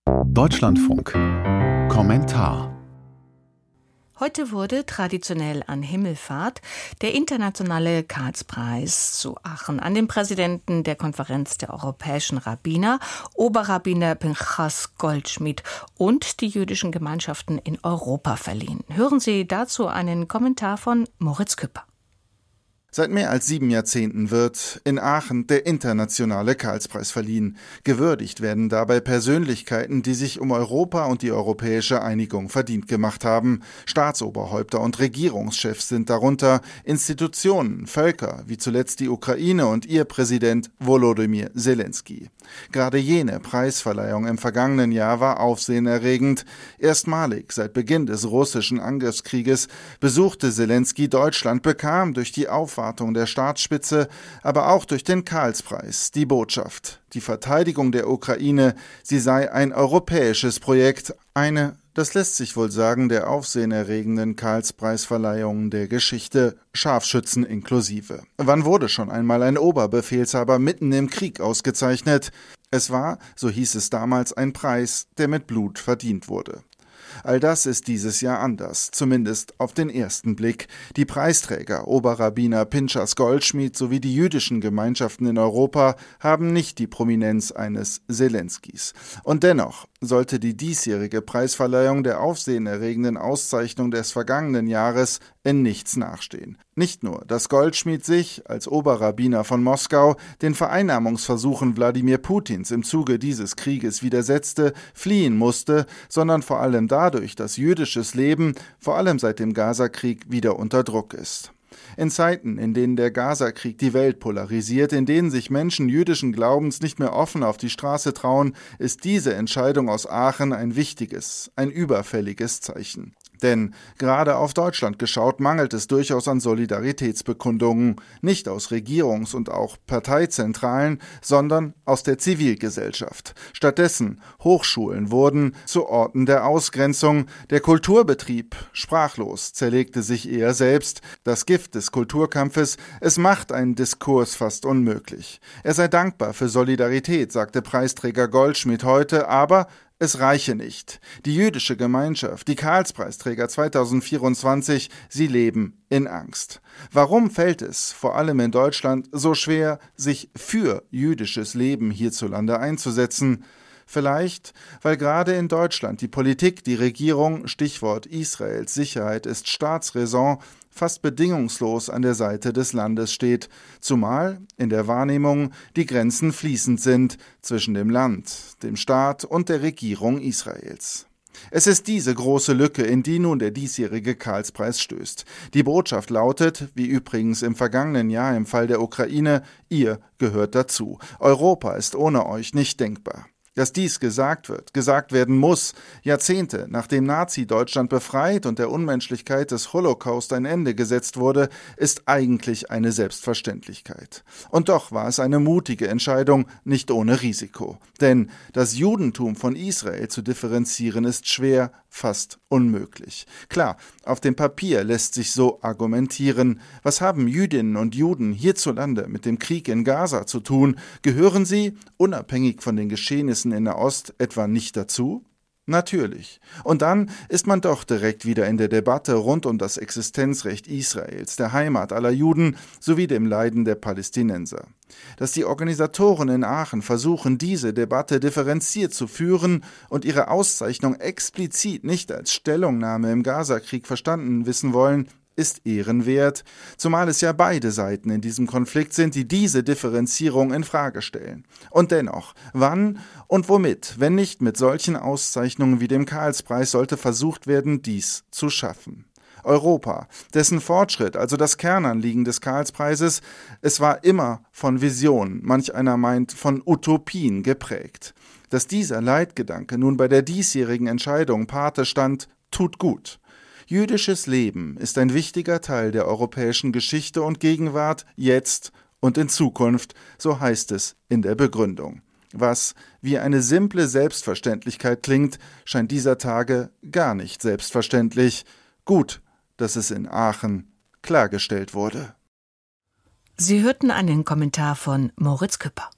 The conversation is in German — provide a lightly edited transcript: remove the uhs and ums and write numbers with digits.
Deutschlandfunk. Kommentar. Heute wurde traditionell an Himmelfahrt der internationale Karlspreis zu Aachen an den Präsidenten der Konferenz der europäischen Rabbiner, Oberrabbiner Pinchas Goldschmidt und die jüdischen Gemeinschaften in Europa verliehen. Hören Sie dazu einen Kommentar von Moritz Küpper. Seit mehr als 7 Jahrzehnten wird in Aachen der internationale Karlspreis verliehen. Gewürdigt werden dabei Persönlichkeiten, die sich um Europa und die europäische Einigung verdient gemacht haben. Staatsoberhäupter und Regierungschefs sind darunter, Institutionen, Völker, wie zuletzt die Ukraine und ihr Präsident Volodymyr Zelensky. Gerade jene Preisverleihung im vergangenen Jahr war aufsehenerregend. Erstmalig seit Beginn des russischen Angriffskrieges besuchte Zelensky Deutschland, bekam durch die Aufwartung der Staatsspitze, aber auch durch den Karlspreis die Botschaft: Die Verteidigung der Ukraine, sie sei ein europäisches Projekt, eine, das lässt sich wohl sagen, der aufsehenerregenden Karlspreisverleihungen der Geschichte, Scharfschützen inklusive. Wann wurde schon einmal ein Oberbefehlshaber mitten im Krieg ausgezeichnet? Es war, so hieß es damals, ein Preis, der mit Blut verdient wurde. All das ist dieses Jahr anders, zumindest auf den ersten Blick. Die Preisträger, Oberrabbiner Pinchas Goldschmidt sowie die jüdischen Gemeinschaften in Europa haben nicht die Prominenz eines Zelenskys. Und dennoch sollte die diesjährige Preisverleihung der aufsehenerregenden Auszeichnung des vergangenen Jahres in nichts nachstehen. Nicht nur, dass Goldschmidt sich, als Oberrabbiner von Moskau, den Vereinnahmungsversuchen Wladimir Putins im Zuge dieses Krieges widersetzte, fliehen musste, sondern vor allem dadurch, dass jüdisches Leben, vor allem seit dem Gazakrieg, wieder unter Druck ist. In Zeiten, in denen der Gazakrieg die Welt polarisiert, in denen sich Menschen jüdischen Glaubens nicht mehr offen auf die Straße trauen, ist diese Entscheidung aus Aachen ein wichtiges, ein überfälliges Zeichen. Denn gerade auf Deutschland geschaut, mangelt es durchaus an Solidaritätsbekundungen, nicht aus Regierungs- und auch Parteizentralen, sondern aus der Zivilgesellschaft. Stattdessen Hochschulen wurden zu Orten der Ausgrenzung, der Kulturbetrieb, sprachlos, zerlegte sich eher selbst. Das Gift des Kulturkampfes, es macht einen Diskurs fast unmöglich. Er sei dankbar für Solidarität, sagte Preisträger Goldschmidt heute, aber es reiche nicht. Die jüdische Gemeinschaft, die Karlspreisträger 2024, sie leben in Angst. Warum fällt es, vor allem in Deutschland, so schwer, sich für jüdisches Leben hierzulande einzusetzen? Vielleicht, weil gerade in Deutschland die Politik, die Regierung, Stichwort Israels Sicherheit ist Staatsräson, fast bedingungslos an der Seite des Landes steht, zumal in der Wahrnehmung die Grenzen fließend sind zwischen dem Land, dem Staat und der Regierung Israels. Es ist diese große Lücke, in die nun der diesjährige Karlspreis stößt. Die Botschaft lautet, wie übrigens im vergangenen Jahr im Fall der Ukraine, ihr gehört dazu. Europa ist ohne euch nicht denkbar. Dass dies gesagt werden muss, Jahrzehnte nachdem Nazi-Deutschland befreit und der Unmenschlichkeit des Holocaust ein Ende gesetzt wurde, ist eigentlich eine Selbstverständlichkeit. Und doch war es eine mutige Entscheidung, nicht ohne Risiko. Denn das Judentum von Israel zu differenzieren ist schwer, fast unmöglich. Klar, auf dem Papier lässt sich so argumentieren. Was haben Jüdinnen und Juden hierzulande mit dem Krieg in Gaza zu tun? Gehören sie, unabhängig von den Geschehnissen in der Ost, etwa nicht dazu? Natürlich. Und dann ist man doch direkt wieder in der Debatte rund um das Existenzrecht Israels, der Heimat aller Juden sowie dem Leiden der Palästinenser. Dass die Organisatoren in Aachen versuchen, diese Debatte differenziert zu führen und ihre Auszeichnung explizit nicht als Stellungnahme im Gazakrieg verstanden wissen wollen, ist ehrenwert, zumal es ja beide Seiten in diesem Konflikt sind, die diese Differenzierung in Frage stellen. Und dennoch, wann und womit, wenn nicht mit solchen Auszeichnungen wie dem Karlspreis, sollte versucht werden, dies zu schaffen? Europa, dessen Fortschritt, also das Kernanliegen des Karlspreises, es war immer von Visionen, manch einer meint von Utopien geprägt. Dass dieser Leitgedanke nun bei der diesjährigen Entscheidung Pate stand, tut gut. Jüdisches Leben ist ein wichtiger Teil der europäischen Geschichte und Gegenwart, jetzt und in Zukunft, so heißt es in der Begründung. Was wie eine simple Selbstverständlichkeit klingt, scheint dieser Tage gar nicht selbstverständlich. Gut, dass es in Aachen klargestellt wurde. Sie hörten einen Kommentar von Moritz Küpper.